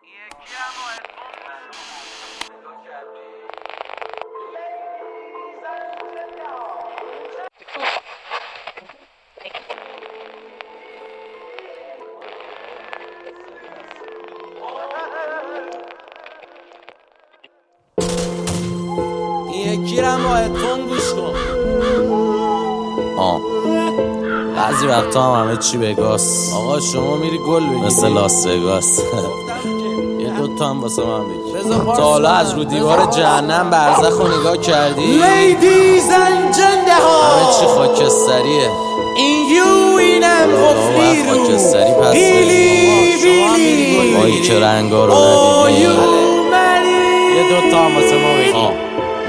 یکیرم با هدفون گوش کن. بعضی وقتا هم همه چی بگاست. آقا شما میری گل بگیری مثل لاس وگاس. یه دوتا هم واسه من بگیر. تا حالا از رو دیوار جهنم برزخ رو نگاه کردی؟ Ladies and gentlemen همه چی خاکستریه. این یو اینم گفتی رو خاکستری پس بیلی بایی که رنگا رو ندیدی. یه دوتا هم واسه ما بگیر.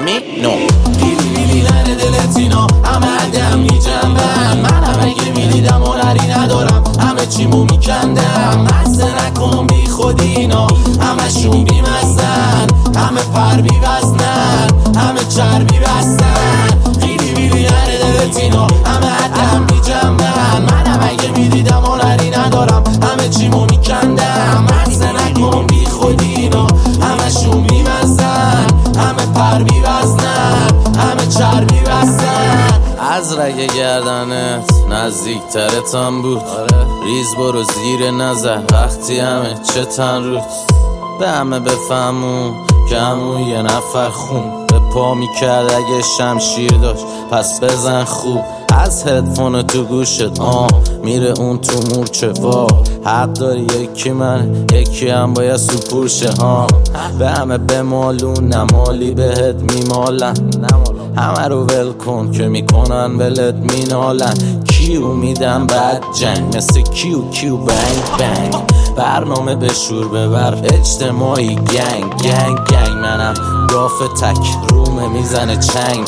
بیلی نره دلت اینا همه عدم میجنبن. منم اگه میدیدم هنری ندارم همه چیمو میکندم. مزه نکن بی خود اینا همه شون بی مزن. همه پر بی وزنن همه چربی بستن. بیلی نره دلت اینا همه عدم میجنبن. منم اگه میدیدم هنری ندارم همه چیمو میکندم. مزه نکن بی خود اینا همه شون بی مزن. همه پر بی وزنن همه چربی بستن. از رگ گردنت نزدیکترتم بود. ریز برو زیر نظر وقتی همه چه تن روت. به همه بفهمون که همون یه نفر خون به پا میکرد اگه شمشیر داشت پس بزن خوب. از هدفون تو گوشت میره اون تو مورچه. حق داری یکی من یکی هم باید سپور شه. به همه بمالون نمالی بهت میمالن. همه رو ول کن که میکنن ولت مینالن. کیو میدم بعد جنگ مثل کیو بنگ بنگ. برنامه به شور ببر اجتماعی گنگ. منم گاف تک رومه میزنه چنگ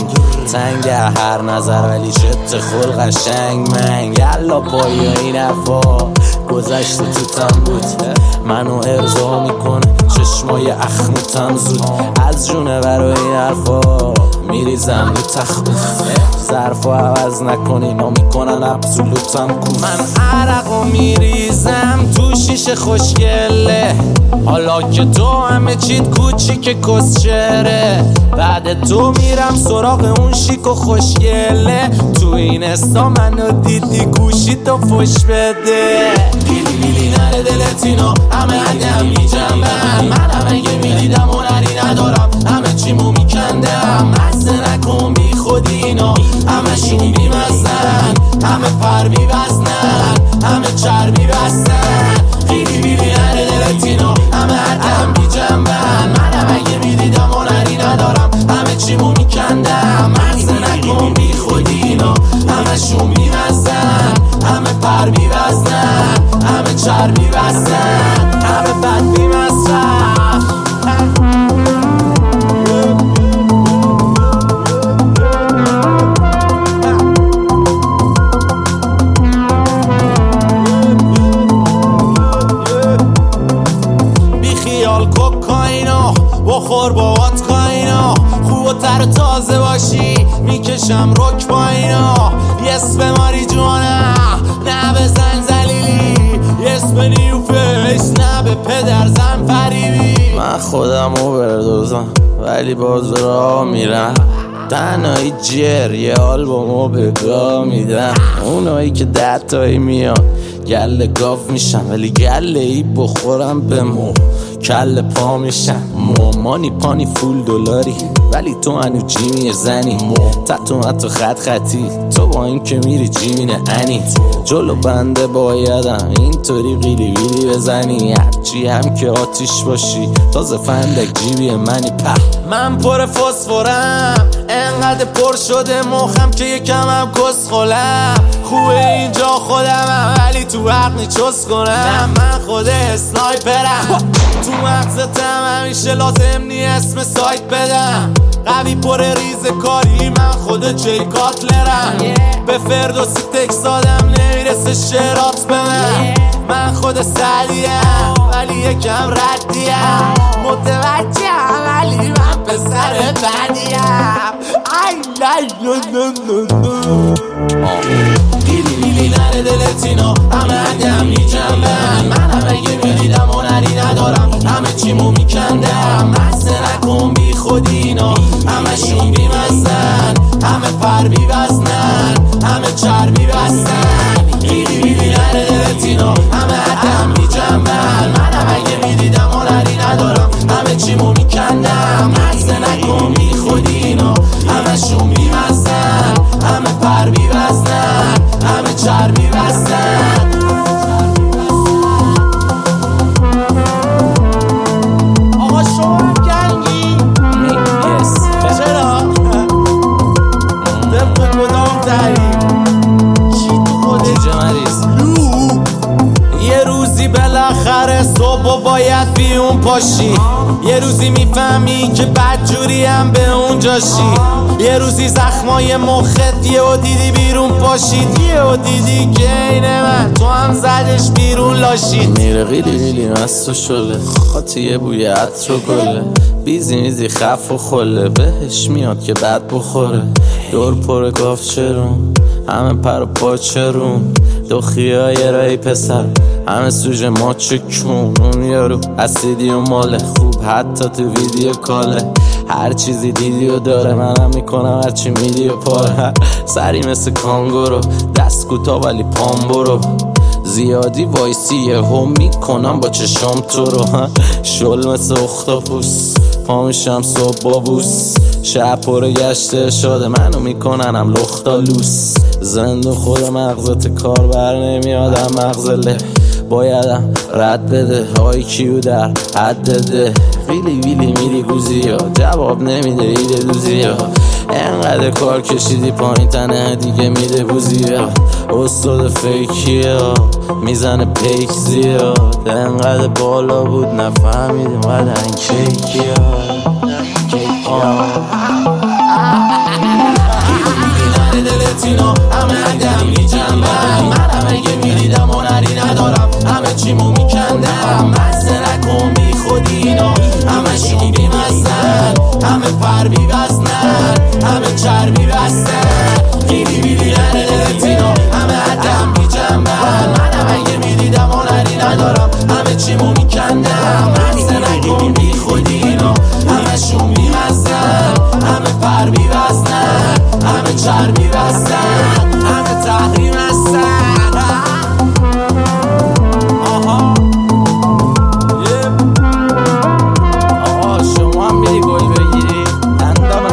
تنگ هر نظر ولی شت خلق قشنگ منگ. یلا پایی این حرفا گذشته تو تم بود. منو ارضا میکنه چشمای اخموتم زود. از جونه برای این حرفا میریزم رو تخت. ظرفا عوض نکنی اینا میکنن ابسولوتم کوف. من عرقو میریزم تو شیشه خوشگله. حالا که تو همه چیت کوچیک کسچره. بعد تو میرم سراغ اون شیک و خوشگله. تو این استا منو دیدی گوشی تو فش بده. بیلی نره دلت اینا همه عدم میجنبن. منم اگه میدیدم هنری ندارم همه چیمو میکندم. مزه نکن بی خود اینا همه شون بی مزن. همه پر بی وزنن همه چربی بستن. بیلی نره دلت اینا همه عدم میجنبن. منم اگه میدیدم هنری ندارم همه چیمو میکندم. مزه نکن بی خود اینا همه شون بی مزن. همه پر بی وزنن همه چربی بستن. همه بد بی مصرف. بی خیال کوکائینا بخور با واتکاینا. خوب و تر و تازه باشی میکشم رک با اینا. یس به ماری جوانا نه بزن زلیلی. یس به نیو فیس نه به پدر زن فریبی. من خودم رو بردازم ولی باز راه میرم. تنهایی جر یه آلبومو بگاه میدم. اونایی که 10 تایی میان گله گاف میشم ولی گله ای بخورم به مو کل پا میشم. مانی پانی فول دلاری ولی تو هنو جیمی زنی. تتو حتی خطی تو با این که میری جیمینه انی. جلو بنده بایدم اینطوری قیلی بزنی. هرچی هم که آتیش باشی تازه فندک جیبی منی. من پر فسفورم انقدر پر شده مخم که یکم هم کس خولم. خوبه اینجا خودمم ولی تو حق نیچوز کنم. من خود اسنایپرم تو مغزتم همیشه لازم نی اسم سایت بدم. قوی پر ریز کاری من خود جی کاتلرم. به فردوسی تکس دادم نمیرسه شرات به من خود سعدیم ولی یکم ردیم. متوجهم ولی من پسر بدیم. بیلی نره دلت اینا همه عدم میجنبن. منم اگه میدیدم هنری ندارم هر صبح و باید بیون پاشی. یه روزی میفهمی که بدجوری هم به اونجاشی. یه روزی زخمای مخت یه و دیدی بیرون پاشید. یه و دیدی که اینه من تو هم زدش بیرون لاشید. میره غیلی غیلی مست و شله، خاطیه بوی عطر و گله، بیزی میزی خف و خله، بهش میاد که بد بخوره. دور پر گاف چرون، همه پر و پاچرون، دوخیای رای پسر همه سوژه ما چکون. اون یارو اسیدی و ماله، خوب حتی تو ویدیو کاله. هر چیزی دیدی و داره، منم میکنم هرچی میدی و پاره. سری مثل کانگورو، دست کوتا ولی پام برو. زیادی وایسیه هم میکنم با چشام تو رو. شل مثل اختاپوس، پا میشم صبح با بوس. شب پر گشته شده، منو میکنن هم لختالوس. زنده خود مغزت کار بر نمیادم، مغزله بایدم رد بده. های کیو در حد ده، ویلی ویلی میری گوزی ها، جواب نمیده ایده دوزی ها. انقدر کار کشیدی پایین تنه دیگه میده بوزی ها. استاد فیکی ها میزنه پیک زیاد، انقدر بالا بود نفهمیدیم قدن کیکی ها. دلتینا همه عدم میجنبن، منم اگه میدیدم هنری ندارم، همه چیمو میکندم. مزه نکن بی خودی اینا، همه شون بیمزن، همه پر بیوزنن، همه چربی بستن. بیلی بیلی نره دلتینا همه عدم میجنبن، منم اگه میدیدم هنری ندارم، همه چیمو میکندم. مزه نکن بی خودی اینا، همه شون بیمزن، همه پر بیوزنن، همه چربی بستن، همه تحریم هستن. آقا شما هم میری گل بگیری، اندام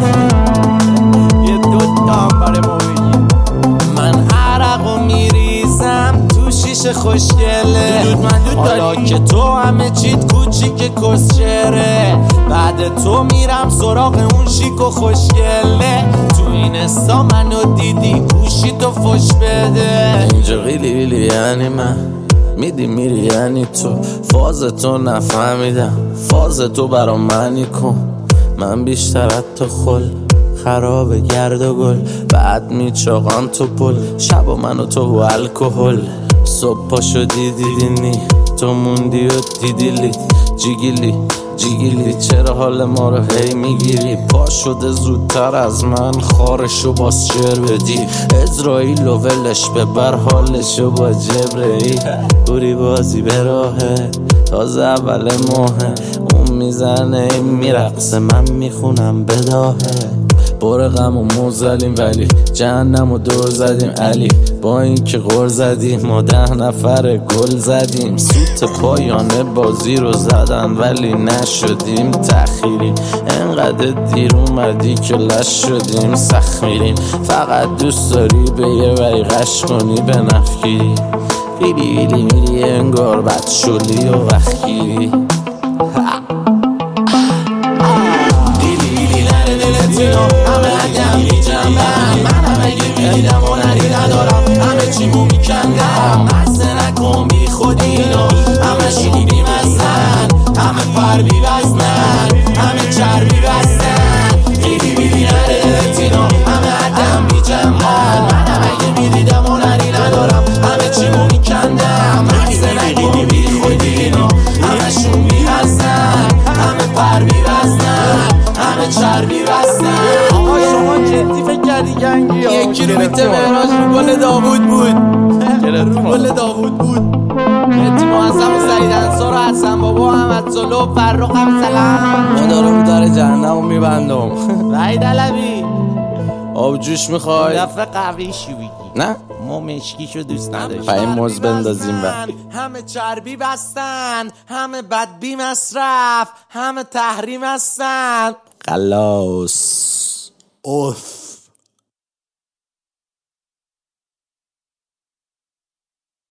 یه دوتا هم برای ما بگیر. من عرقو میریزم تو شیشه خوشگله، حالا که تو همه چیت کوچیک کسچره. بعد تو میرم سراغ اون شیک و خوشگله. تو این استا منو دیدی گوشی تو فش بده. اینجا غیلی غیلی یعنی من میدی میری یعنی تو. فاز تو نفهمیدم، فاز تو برا منی کن. من بیشتر حتی خل خراب گرد و گل، بعد میچاقم تو پل. شب و من و تو و الکل، صبح پا شدی دیدینی تو موندی و دیدی لید. جیگیلی جیگیلی چرا حال ما رو هی میگیری؟ پا شده زودتر از من خارشو باز شعر بدی. ازرائیل و ولش ببر حالشو با جبرئیل. دوری بازی به راهه تازه اول ماهه، اون میزنه این میرقصه من میخونم بداهه. بار غم و موزلیم ولی جهنم و دور زدیم علی. با این که غر زدیم ما 10 نفر گل زدیم. سوت پایانه بازی رو زدن ولی نشدیم تأخیری. انقدر دیر اومدی که لش شدیم سخت میریم. فقط دوست داری به یه وری غش کنی به نفگیری. ویلی ویلی میری انگار بد شلی و وخگیری. همه عدم میجنبن، منم اگه میدیدم هنری ندارم، همه چیمو میکندم. مزه نکن بی خودی اینا، همه شون بیمزن، همه پر بیوزنن، همه چربی بستن. بیلی بیلی نره دلتینا همه عدم میجنبن، منم اگه میدیدم هنری ندارم، همه چیمو میکندم. مزه نکن بی خودی اینا، همه شون بیمزن، همه پر بیوزنن، همه چربی بستن. آقا شما جدی فکر کردی گنگی ها؟ یکی رو بیته مهراج رو گل داوود بود، رو گل داوود بود. مهدی معظم و سعید انصار و حسن بابا و احمد صلح و فرخ هم سلام. ما دارم در جهنم رو میبندم. وحید علوی آب جوش میخوای؟ دفعه قوی شو بگی. نه ما مشکیشو دوست نداشتیم. پای موز بندازیم بعد. همه چربی بستن، همه بدبی مصرف، همه تحریم هستن. خلاص اوف.